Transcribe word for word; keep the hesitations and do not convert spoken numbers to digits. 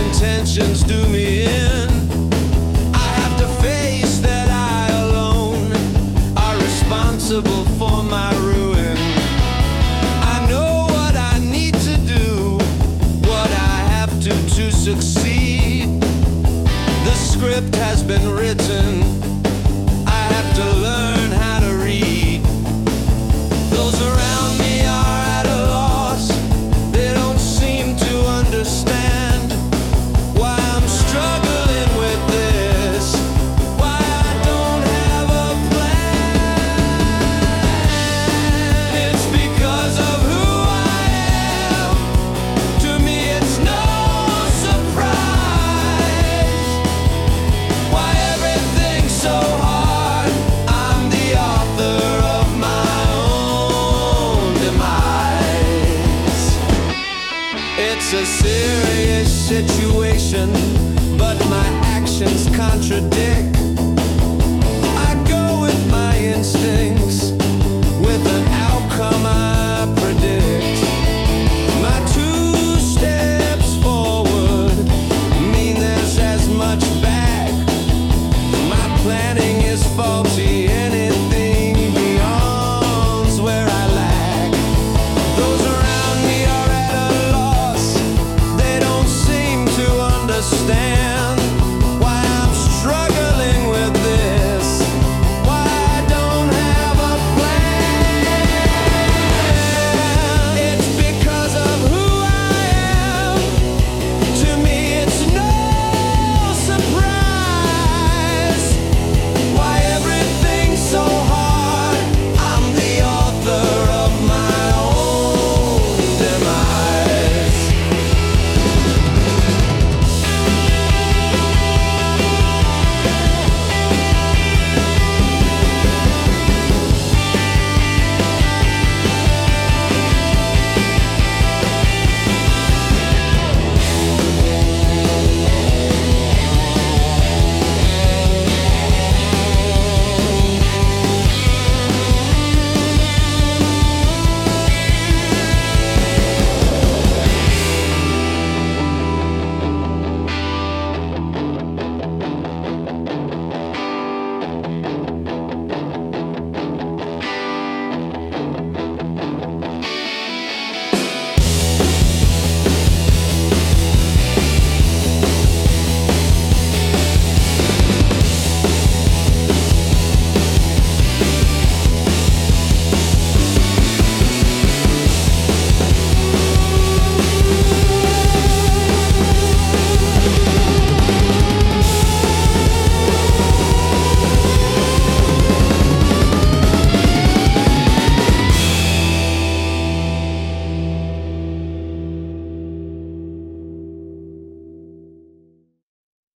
intentions do me in. I have to face that I alone are responsible for my ruin. I know what I need to do, what I have to to succeed. The script has been written, I have to learn how to read. Those around me are at a loss, they don't seem to understand why I'm struggling with this, why I don't have a plan. It's because of who I am. To me it's no surprise why everything's so hard. I'm the author of my own demise. It's a serious situation, but my actions contradict. I go with my instinct,